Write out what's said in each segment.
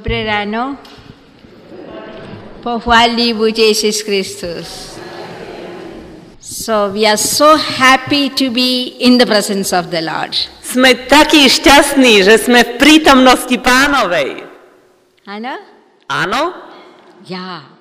Dobré ráno. Pochváli buď Ježiš Kristus. So we are so happy to be in the presence of the Lord. Sme takí šťastní, že sme v prítomnosti Pánovej. Áno? Áno? Yeah.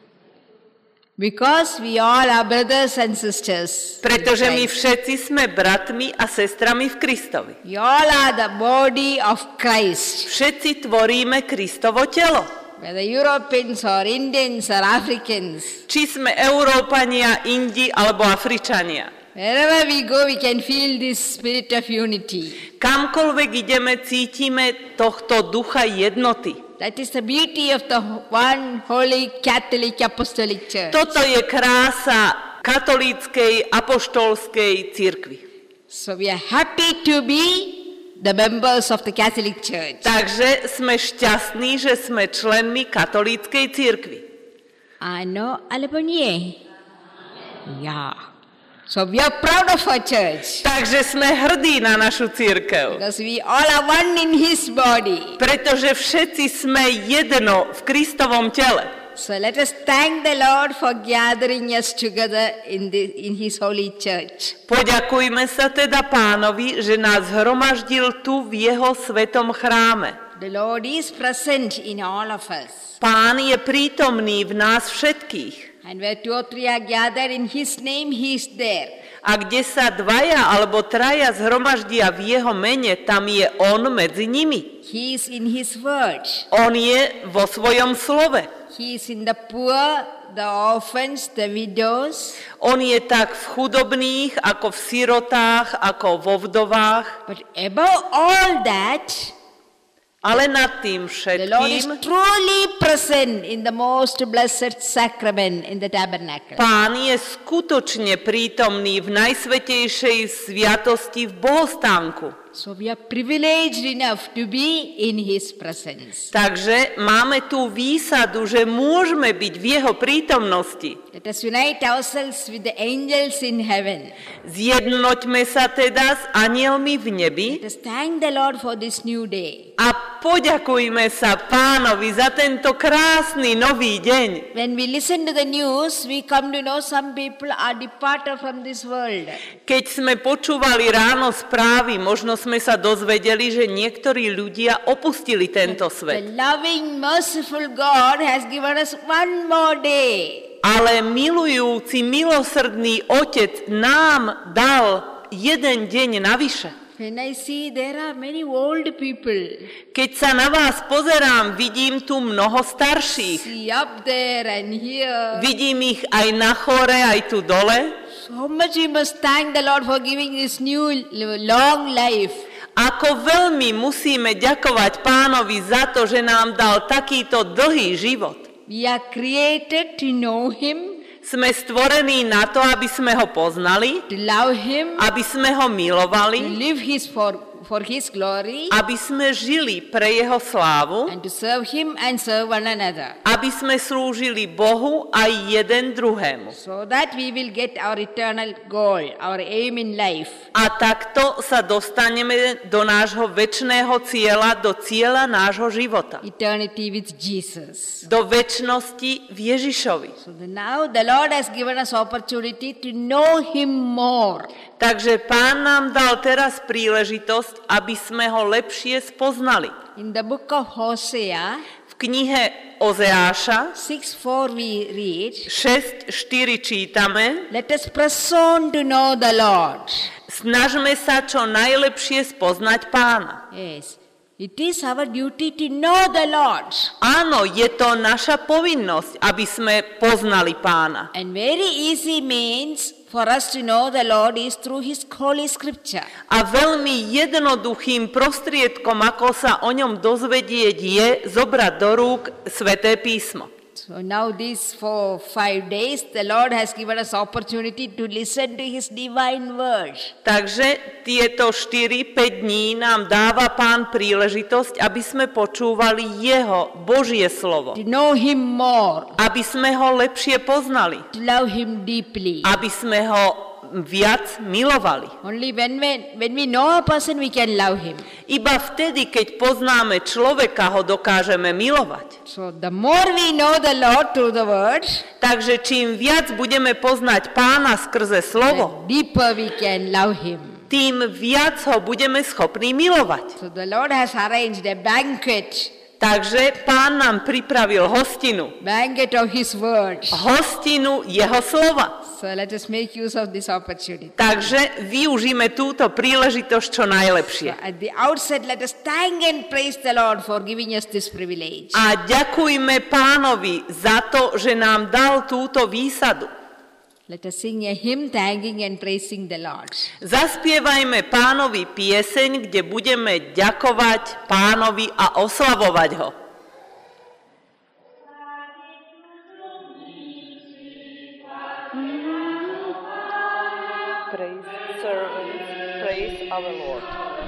Because we all are brothers and sisters. Pretože my všetci sme bratmi a sestrami v Kristovi. We all are the body of Christ. Všetci tvoríme Kristovo telo. Whether Europeans or Indians or Africans. Či sme Európania, Indi alebo Afričania. Wherever we go, we can feel this spirit of unity. Kamkoľvek ideme, cítime tohto ducha jednoty. That is the beauty of the one holy Catholic Apostolic Church. Toto je krása katolíckej apoštolskej cirkvi. So we are happy to be the members of the Catholic Church. Takže sme šťastní, že sme členmi katolíckej cirkvi. Áno, alebo nie? Ja. So we are proud of our church. Takže sme hrdí na našu cirkev. Because we all are one in His body. Pretože všetci sme jedno v Kristovom tele. So let us thank the Lord for gathering us together in His holy church. Poďakujme sa teda Pánovi, že nás zhromaždil tu v Jeho svetom chráme. The Lord is present in all of us. Pán je prítomný v nás všetkých. And where two or three are gathered in His name, He is there. A kde sa dvaja alebo traja zhromaždia v Jeho mene, tam je On medzi nimi. He is in His word. On je vo svojom slove. He is in the poor, the orphans, the widows. On je tak v chudobných, ako v sirotách, ako vo vdovách. But above all that, ale nad tým the Lord is všetkým truly present in the most blessed sacrament in the tabernacle. Pán je skutočne prítomný v najsvätejšej sviatosti v bohostánku. So we are privileged enough to be in His presence. Takže máme tú výsadu, že môžeme byť v Jeho prítomnosti. Let us unite ourselves with the angels in heaven. Zjednoťme sa teda s anielmi v nebi Let us thank the Lord for this new day. a poďakujme sa Pánovi za tento krásny nový deň. When we listen to the news, we come to know some people are departed from this world. Keď sme počúvali ráno správy, možno sme sa dozvedeli, že niektorí ľudia opustili tento The svet. loving, merciful God has given us one more day. Ale milujúci, milosrdný Otec nám dal jeden deň navyše. When I see there are many old people. Keď sa na vás pozerám, vidím tu mnoho starších. See up there and here. Vidím ich aj na chore, aj tu dole. So much we must thank the Lord for giving this new long life. Ako veľmi musíme ďakovať Pánovi za to, že nám dal takýto dlhý život. We are created to know Him, Sme stvorení na to, aby sme ho poznali, to love Him, aby sme ho to milovali, live for His glory, aby sme žili pre jeho slávu, and to serve Him and serve one another. aby sme slúžili Bohu aj jeden druhému. So that we will get our eternal goal, our aim in life. A takto sa dostaneme do nášho večného cieľa, do cieľa nášho života. Eternity with Jesus. Do večnosti v Ježišovi. So now the Lord has given us opportunity to know Him more. Takže Pán nám dal teraz príležitosť, aby sme ho lepšie spoznali. In the book of Hosea, V knihe Ozeáša 6:4 we read, 6.4 čítame: let us press on to know the Lord. Snažme sa čo najlepšie spoznať Pána. Yes, it is our duty to know the Lord. Áno, je to naša povinnosť, aby sme poznali Pána. And very easy means for us to know the Lord is through His holy scripture. A veľmi jednoduchým prostriedkom, ako sa o ňom dozvedieť, je zobrať do rúk Sväté písmo. So now these 4-5 days, the Lord has given us opportunity to listen to His divine word. Takže tieto 4-5 dní nám dáva Pán príležitosť, aby sme počúvali Jeho Božie slovo. To know Him more. Aby sme ho lepšie poznali. To love Him deeply. Aby sme ho viac milovali. Only when we know a person, we can love him. Iba vtedy, keď poznáme človeka, ho dokážeme milovať. So the more we know the Lord through the word, Takže čím viac budeme poznať Pána skrze slovo, the deeper we can love him. tým viac ho budeme schopní milovať. So the Lord has arranged a banquet Takže Pán nám pripravil hostinu. of his word. Hostinu jeho slova. So let us make use of this opportunity. Takže využíme túto príležitosť čo najlepšie. At the outset, let us thank and praise the Lord for giving us this privilege. A ďakujme Pánovi za to, že nám dal túto výsadu. Let us sing a hymn thanking and praising the Lord. Zaspievajme Pánovi pieseň, kde budeme ďakovať Pánovi a oslavovať ho. Praise servants, praise our Lord.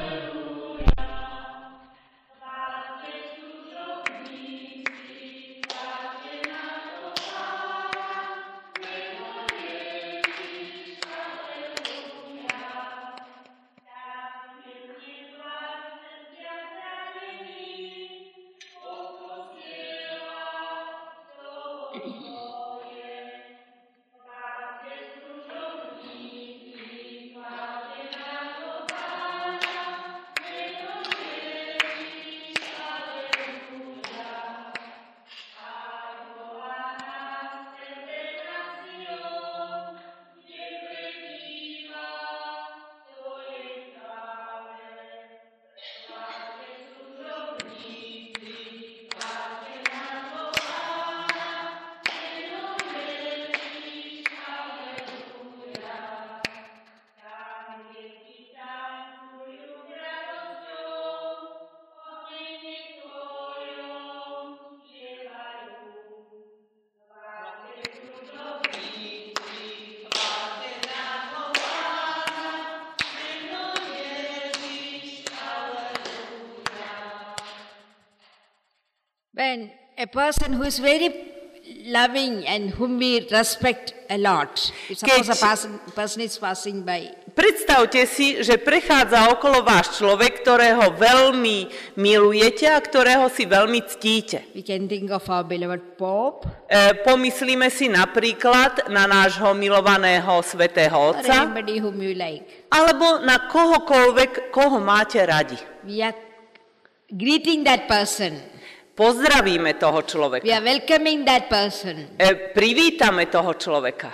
When a person who is very loving and whom we respect a lot, if suppose a person is passing by, predstavte si, že prechádza okolo vás človek, ktorého veľmi milujete a ktorého si veľmi ctíte. we can think of our beloved Pope, Pomyslíme si napríklad na nášho milovaného svätého or Otca, anybody whom you like. alebo na kohokoľvek, koho máte radi. We are greeting that person. Pozdravíme toho We človeka. are welcoming that person. Privítame toho človeka.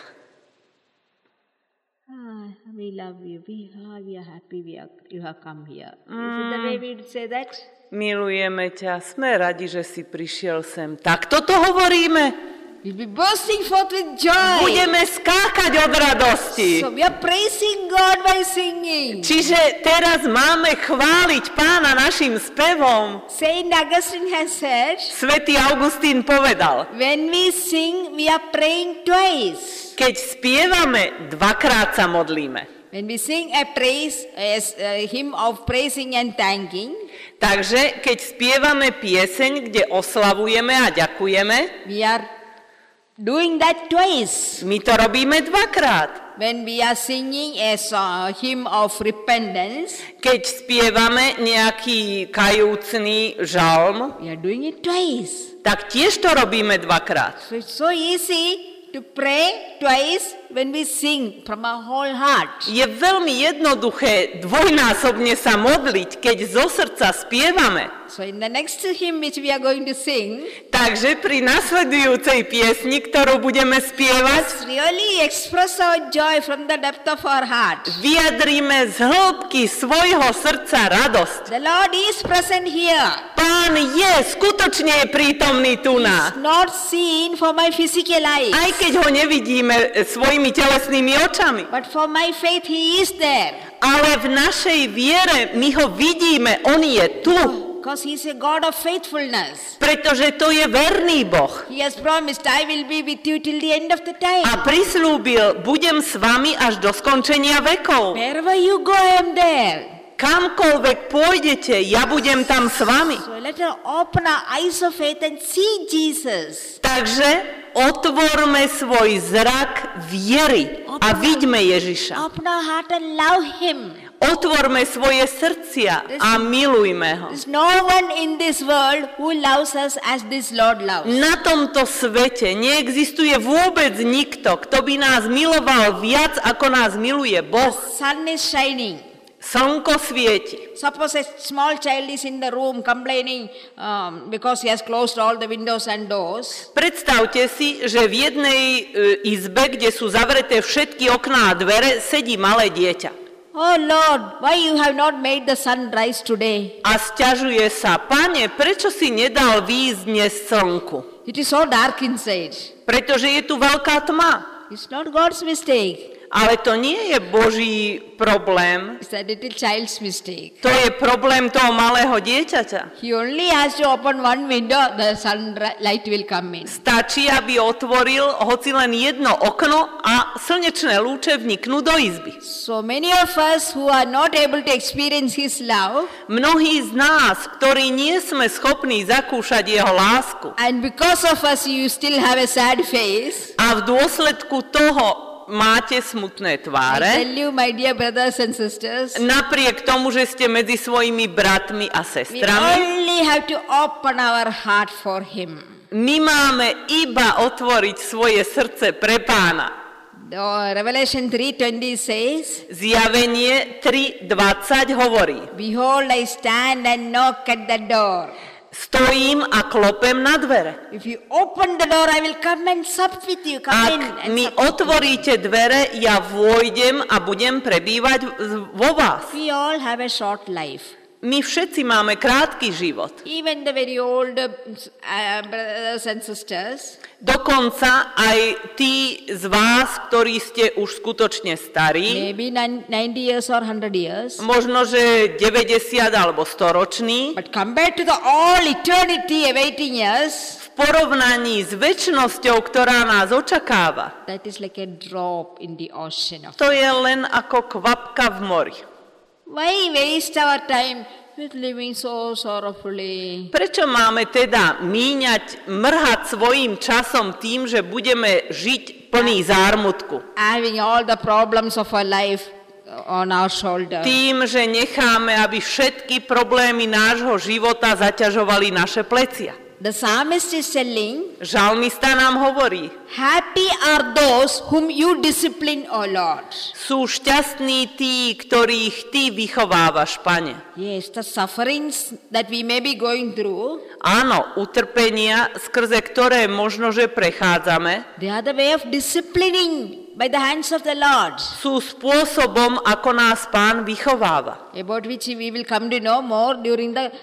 We love you. We are happy you have come here. Is it the way we would say that? Milujeme ťa, sme radi, že si prišiel sem. Tak toto hovoríme. We'll be bursting forth with joy. Budeme skákať od radosti. So we are praising God by singing. Čiže teraz máme chváliť Pána našim spevom. Saint Augustine has said, Svätý Augustín povedal, when we sing, we are praying twice. keď spievame, dvakrát sa modlíme. When we sing a hymn of praising and thanking, Takže keď spievame pieseň, kde oslavujeme a ďakujeme, we are doing that twice. my to robíme dvakrát. When we are singing a hymn of repentance, Keď spievame nejaký kajúcný žalm, we are doing it twice. tak tiež to robíme dvakrát. So it's so easy to pray twice when we sing from our whole heart. Je veľmi jednoduché dvojnásobne sa modliť, keď zo srdca spievame. So in the next hymn which we are going to sing, Takže pri nasledujúcej piesni, ktorú budeme spievať, let's really express our joy from the depth of our heart. vyjadríme z hĺbky svojho srdca radosť. The Lord is present here. Pán je, skutočne je prítomný tu It's na. not seen for my physical eyes, Aj keď ho nevidíme svojimi telesnými očami. but for my faith He is there. Ale v našej viere my ho vidíme, on je tu. Because He is a God of faithfulness. Pretože to je verný Boh. He has promised, I will be with you till the end of the time. A prislúbil, budem s vami až do skončenia vekov. Wherever you go, I am there. kamkoľvek pôjdete, ja budem tam s vami. So let us open our eyes of faith and see Jesus. Takže otvorme svoj zrak viery a vidíme Ježiša. Open our heart and love Him. Otvorme svoje srdcia a milujme ho. There's no one in this world who loves us as this Lord loves. Na tomto svete neexistuje vôbec nikto, kto by nás miloval viac, ako nás miluje Boh. The sun is shining. Slnko svieti. Suppose a small child is in the room complaining because he has closed all the windows and doors. Predstavte si, že v jednej izbe, kde sú zavreté všetky okná a dvere, sedí malé dieťa. Oh Lord, why you have not made the sun rise today? A sťažuje sa, Pane, prečo si nedal výjsť dnes slnku? It is so dark inside. Pretože je tu veľká tma. It's not God's mistake. Ale to nie je Boží problém. It's a little child's mistake. To je problém toho malého dieťaťa. He only has to open one window, the sunlight will come in. Stačí, aby otvoril hoci len jedno okno a slnečné lúče vniknú do izby. So many of us who are not able to experience His love, Mnohí z nás, ktorí nie sme schopní zakúšať jeho lásku, and because of us you still have a sad face, a v dôsledku toho máte smutné I tváre, tell you, my dear brothers and sisters, napriek tomu, že ste medzi svojimi bratmi a we sestrami, only have to open our heart for Him. my máme iba otvoriť svoje srdce pre Pána. Revelation 3:20 says, Zjavenie 3:20 hovorí: Behold, I stand and knock at the door. Stojím a klopem na dvere. If you open the door, I will come and sup with you. Come in Ak and mi sup with otvoríte dvere, ja vôjdem a budem prebývať vo vás. you. We all have a short life. My všetci máme krátky život. Even the very old brothers and sisters, Dokonca aj tí z vás, ktorí ste už skutočne starí, maybe 90 years or 100 years, možno, že 90 alebo 100 roční, but compared to the all eternity awaiting us, v porovnaní s večnosťou, ktorá nás očakáva, that is like a drop in the ocean of. to je len ako kvapka v mori. Why waste our time with living so sorrowfully? Prečo máme teda mrhať svojím časom tým, že budeme žiť plný zármutku? Having all the problems of our life on our shoulder. Tým, že necháme, aby všetky problémy nášho života zaťažovali naše plecia. The psalmist is telling, Žalmista nám hovorí: happy are those whom you discipline, O Lord. Sú šťastní tí, ktorých ty vychovávaš, Pane. Yes, the sufferings that we may be going through, Áno, utrpenia, skrze ktoré možno, že prechádzame, they are the way of disciplining by the hands of the Lord, sú spôsobom, ako nás Pán vychováva. about which we will come to know more during the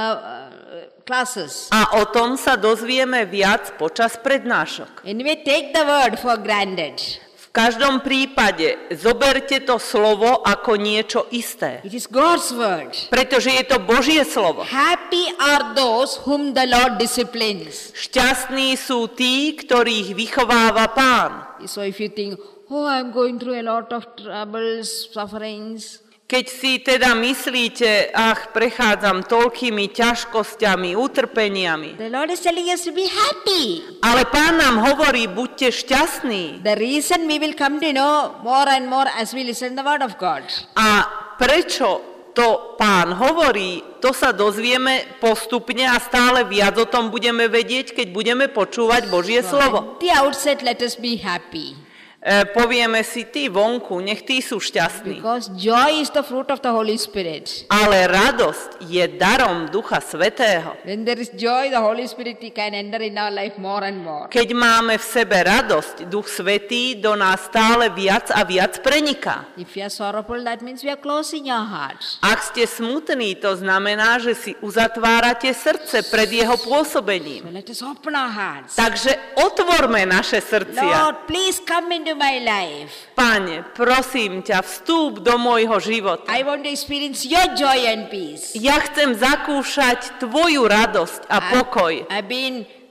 classes. A o tom sa dozvieme viac počas prednášok. Anyway, take the word for granted. V každom prípade zoberte to slovo ako niečo isté, It is God's word. pretože je to Božie slovo. Happy are those whom the Lord disciplines. Šťastní sú tí, ktorých vychováva Pán. So if you think, oh, I'm going through a lot of troubles, sufferings, Keď si teda myslíte, prechádzam toľkými ťažkosťami, utrpeniami, the Lord is telling us to be happy. ale Pán nám hovorí, buďte šťastní. The reason we will come to know more and more as we listen the word of God. A prečo to Pán hovorí, to sa dozvieme postupne a stále viac o tom budeme vedieť, keď budeme počúvať Božie slovo. At the outset, let us be happy. Povieme si, tí vonku, nech tí sú šťastní. Because joy is the fruit of the Holy Spirit. Ale radosť je darom Ducha Svätého. When there is joy, the Holy Spirit can enter in our life more and more. Keď máme v sebe radosť, Duch Svätý do nás stále viac a viac preniká. If we are sorrowful, that means we are closing our hearts. Ak ste smutní, to znamená, že si uzatvárate srdce pred jeho pôsobením. So let us open our hearts. Takže otvorme naše srdcia. Lord, please come into my life. Pane, prosím ťa, vstúp do môjho života. I want to experience your joy and peace. Ja chcem zakúšať tvoju radosť a pokoj. I've been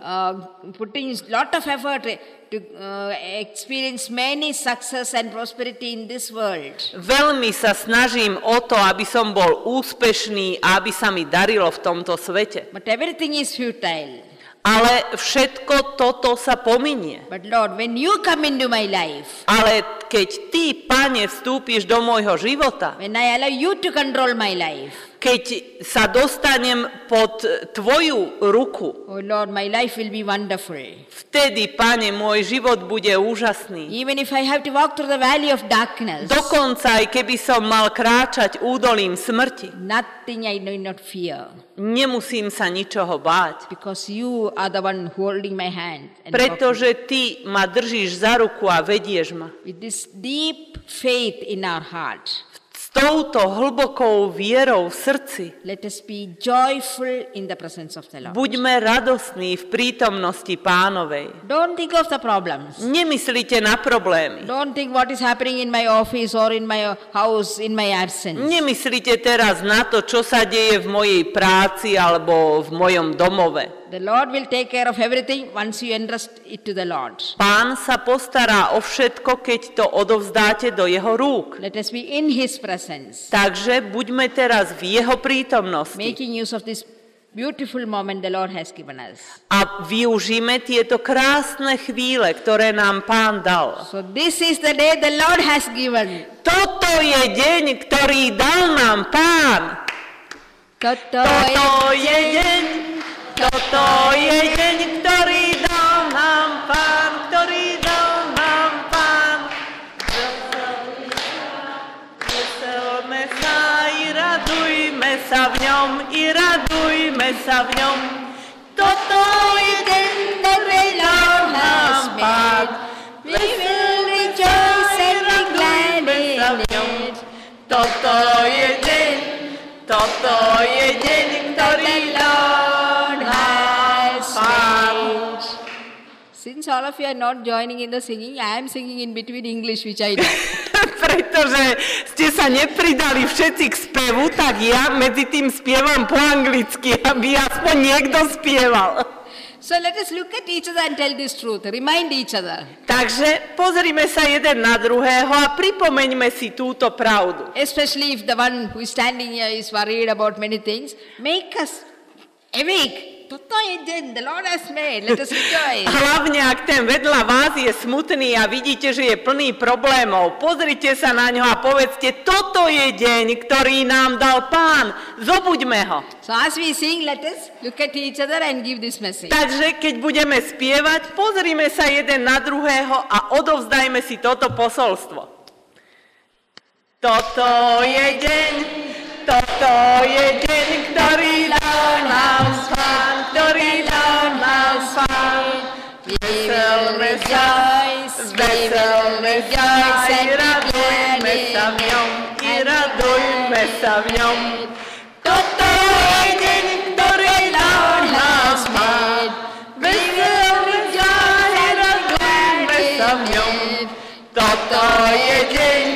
putting a lot of effort to experience many success and prosperity in this world. Veľmi sa snažím o to, aby som bol úspešný a aby sa mi darilo v tomto svete. But everything is futile. Ale všetko toto sa pominie. But Lord, when you come into my life, Ale keď ty, Pane, vstúpiš do môjho života, when I allow you to control my life, keď sa dostanem pod tvoju ruku, oh Lord, my life will be wonderful. vtedy, Pane, môj život bude úžasný. Even if I have to walk through the valley of darkness, Dokonca aj keby som mal kráčať údolím smrti, nothing I need not fear, nemusím sa ničoho báť, because you are the one holding my hand. And pretože ty ma držíš za ruku a vedieš ma. with this deep faith in our heart, S touto hlbokou vierou v srdci let us be joyful in the presence of the Lord. buďme radosní v prítomnosti Pánovej. Don't think of the problems. Nemyslíte na problémy. Don't think what is happening in my office or in my house in my absence. Nemyslíte teraz na to, čo sa deje v mojej práci alebo v mojom domove. The Lord will take care of everything once you entrust it to the Lord. Pán sa postará o všetko, keď to odovzdáte do jeho rúk. Let us be in His presence, Takže buďme teraz v jeho prítomnosti making use of this beautiful moment the Lord has given us. a využíme tieto krásne chvíle, ktoré nám Pán dal. So this is the day the Lord has given. Toto je deň, ktorý dal nám Pán. Toto je deň, ktorý dal nám Pán, ktorý dal nám Pán. Veselme sa i radujme sa v ňom, i radujme sa v ňom. Toto je deň, ktorý dal nám Pán. We will rejoice and be glad in it. Toto je deň, ktorý Lord has Pán. made. Since all of you are not joining in the singing, I am singing in between English, which I do. Pretože ste sa nepridali všetci k spevu, tak ja medzi tým spievam po anglicky, aby aspoň niekto spieval. So let us look at each other and tell this truth. Remind each other. Takže pozrime sa jeden na druhého a pripomeňme si túto pravdu. Especially if the one who is standing here is worried about many things. Make us awake. Toto je deň, the Lord has made. Let us rejoice. Hlavne, ak ten vedľa vás je smutný a vidíte, že je plný problémov, pozrite sa na ňo a povedzte, toto je deň, ktorý nám dal Pán, zobuďme ho. So as we sing, let us look at each other and give this message. Takže keď budeme spievať, pozrime sa jeden na druhého a odovzdajme si toto posolstvo. Toto je deň, ktorý dal nám Pán, ktorý dal nám Pán. Veselme sa, i radujme sa v ňom, i radujme sa v ňom. Toto je deň, ktorý dal nám Pán. Veselme sa, i radujme sa v ňom. Toto je deň,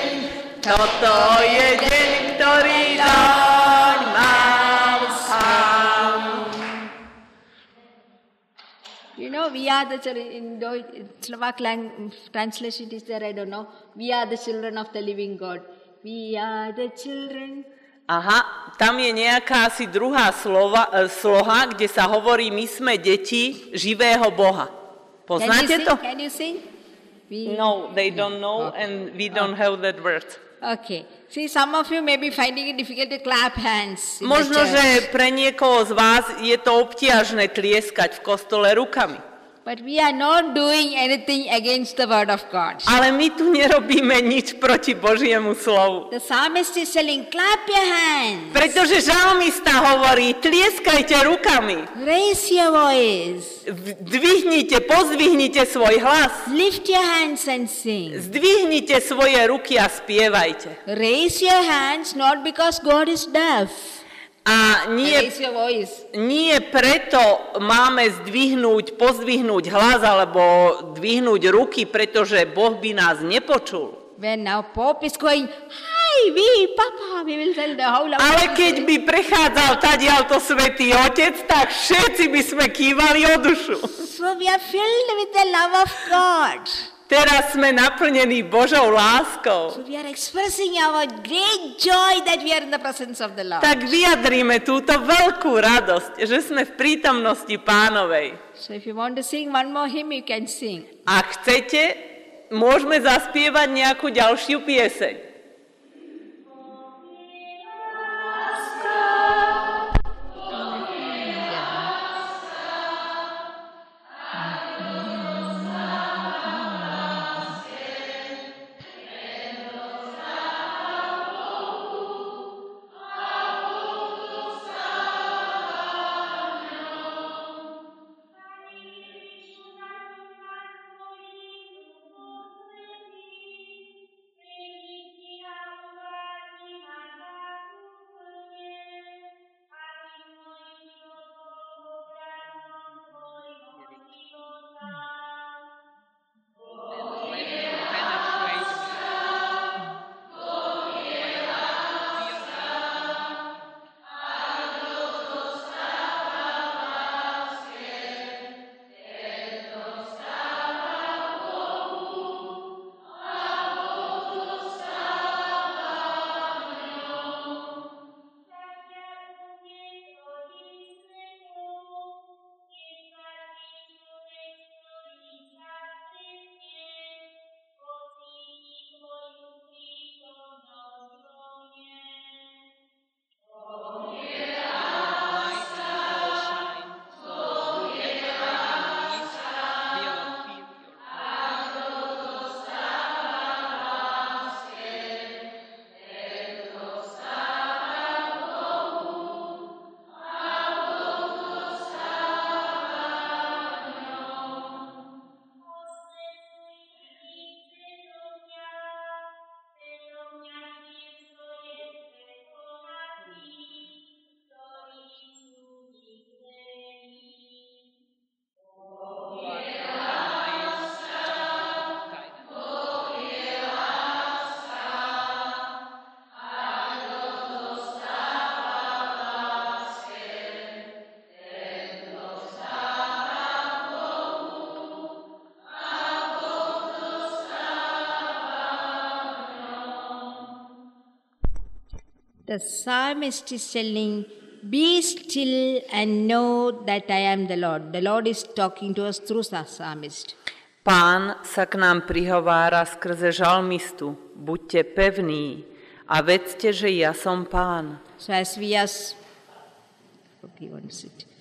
ktorý dal nám Pán. You know, we are the children, in Slovak translation is there, I don't know. We are the children of the living God. We are the children. Aha, tam je nejaká asi druhá sloha, kde sa hovorí, my sme deti živého Boha. Poznáte to? Can you sing? No, they don't know and we don't have that word. Okay. See, some of you may be finding it difficult to clap hands. Možno, že pre niekoho z vás je to obťažné tlieskať v kostole rukami. But we are not doing anything against the word of God. Ale my tu nerobíme nič proti Božiemu slovu. The psalmist is telling, clap your hands. Pretože žalmista hovorí, tlieskajte rukami. Raise your voice. Pozdvihnite svoj hlas. Lift your hands and sing. Zdvihnite svoje ruky a spievajte. Raise your hands not because God is deaf. A Raise your voice. nie preto máme pozdvihnúť hlas alebo dvihnúť ruky, pretože Boh by nás nepočul. When now Pope is going, high Papa, we will tell the whole of Ale keď by prechádzal tadiaľto Svätý Otec, tak všetci by sme kývali o dušu. So we are filled with the love of God. Teraz sme naplnení Božou láskou. So we are expressing our great joy that we are in the presence of the Lord. Tak vyjadríme túto veľkú radosť, že sme v prítomnosti Pánovej. So if you want to sing one more hymn, you can sing. Ak chcete, môžeme zaspievať nejakú ďalšiu pieseň. The psalmist is telling, be still and know that I am the Lord. The Lord is talking to us through the psalmist. Pán sa k nám prihovára skrze žalmistu. Buďte pevní a vedzte, že ja som Pán. So as we are... Okay, one sit.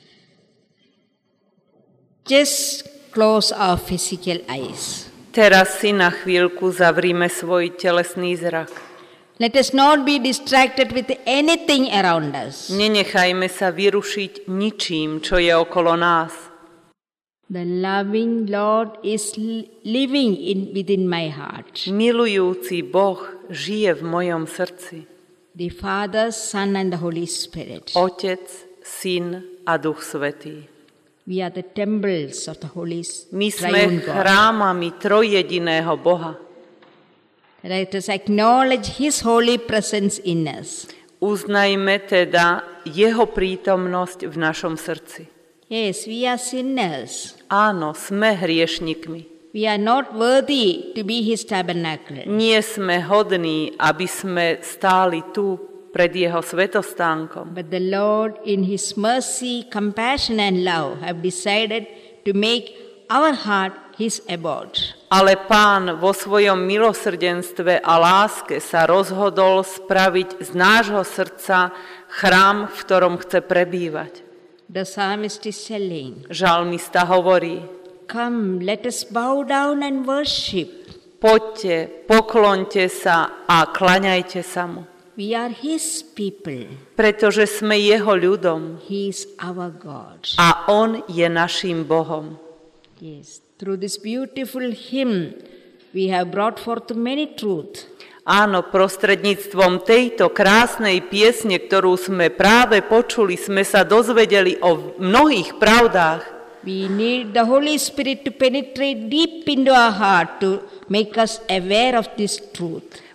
Just close our physical eyes. Teraz si na chvíľku zavrime svoj telesný zrak. Let us not be distracted with anything around us. Nenechajme sa vyrušiť ničím, čo je okolo nás. The loving Lord is living within my heart. Milujúci Boh žije v mojom srdci. The Father, Son and the Holy Spirit. Otec, Syn a Duch Svätý. We are the temples of the Holy My Triune sme God. chrámami trojjediného Boha. Let us acknowledge His holy presence in us. Uznajme teda Jeho prítomnosť v našom srdci. Yes, we are sinners. Áno, sme hriešnikmi. We are not worthy to be His tabernacle. Nie sme hodní, aby sme stáli tu pred Jeho svätostánkom. But the Lord, in His mercy, compassion and love, have decided to make our heart His abode. Ale Pán vo svojom milosrdenstve a láske sa rozhodol spraviť z nášho srdca chrám, v ktorom chce prebývať. The psalmist is telling, Žalmista hovorí, come, let us bow down and worship. poďte, pokloňte sa a klaňajte sa mu. We are His people. Pretože sme Jeho ľudom He is our God. a On je naším Bohom. Yes, through this beautiful hymn, we have brought forth many truths. Áno, prostredníctvom tejto krásnej piesne, ktorú sme práve počuli, sme sa dozvedeli o mnohých pravdách. We need the Holy Spirit to penetrate deep into our heart to make us aware of this truth.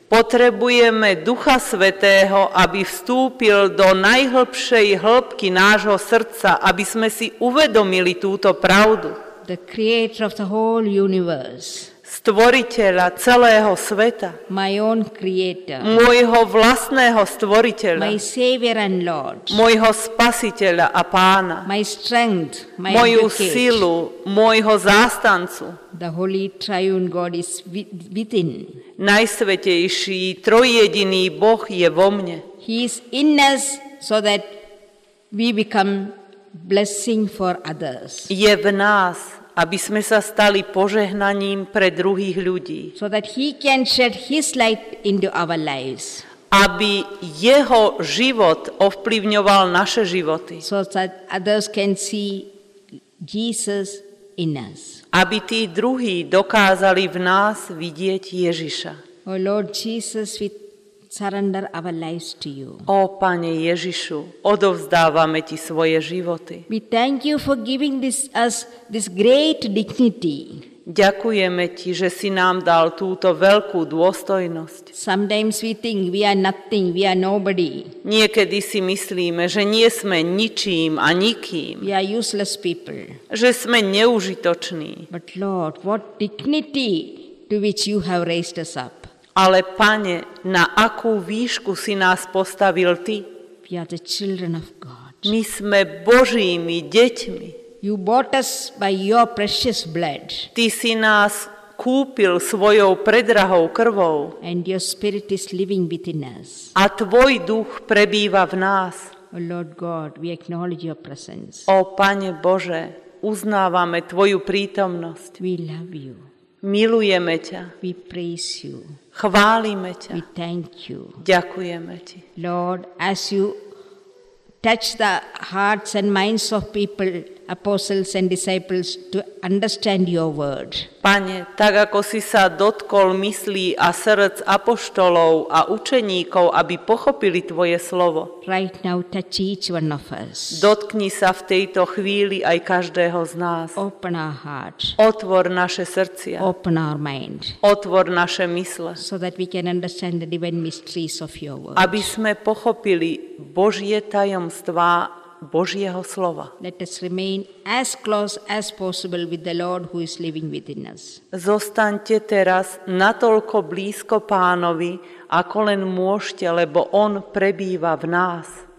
Potrebujeme Ducha Svätého, aby vstúpil do najhlbšej hĺbky nášho srdca, aby sme si uvedomili túto pravdu. The creator of the whole universe, Stvoriteľa celého sveta, my own creator, môjho vlastného my stvoriteľa, savior and Lord, môjho spasiteľa a pána, my strength, my moju advocate. silu, môjho zástancu. The holy triune God is within. Najsvätejší trojjediný Boh je vo mne. He is in us so that we become blessing for others, Je v nás, aby sme sa stali požehnaním pre druhých ľudí. so that He can shed His light into our lives, Aby jeho život ovplyvňoval naše životy. so that others can see Jesus in us. Aby tí druhí dokázali v nás vidieť Ježiša. Oh Lord Jesus, we surrender our lives to you. Ó Pane Ježišu, odovzdávame Ti svoje životy. We thank you for giving us this great dignity. Ďakujeme Ti, že si nám dal túto veľkú dôstojnosť. Sometimes we think we are nothing, we are nobody. Niekedy si myslíme, že nie sme ničím a nikým, We are useless people. že sme neužitoční. But Lord, what dignity to which you have raised us up. Ale Pane, na akú výšku si nás postavil Ty? We are the children of God. My sme Božími deťmi. You bought us by your precious blood, Ty si nás kúpil svojou predrahou krvou and your spirit is living within us. a Tvoj duch prebýva v nás. Oh Lord God, we acknowledge your presence. Ó Pane Bože, uznávame Tvoju prítomnosť. We love you. Milujeme ťa, We praise you. chválime We ťa, thank you. ďakujeme Ti. Lord, as you touch the hearts and minds of people, apostles and disciples, to understand your word. Pane, tak ako si sa dotkol myslí a srdc apoštolov a učeníkov, aby pochopili Tvoje slovo, Right now, touch each one of us. dotkni sa v tejto chvíli aj každého z nás. Open our heart, Otvor naše srdcia, open our mind, otvor naše mysle, so that we can understand the divine mysteries of your word. aby sme pochopili Božie tajomstvá Božieho slova. Let us remain as close as possible with the Lord who is living within us. Zostaňte teraz natoľko blízko Pánovi, ako len môžete, lebo On prebýva v nás.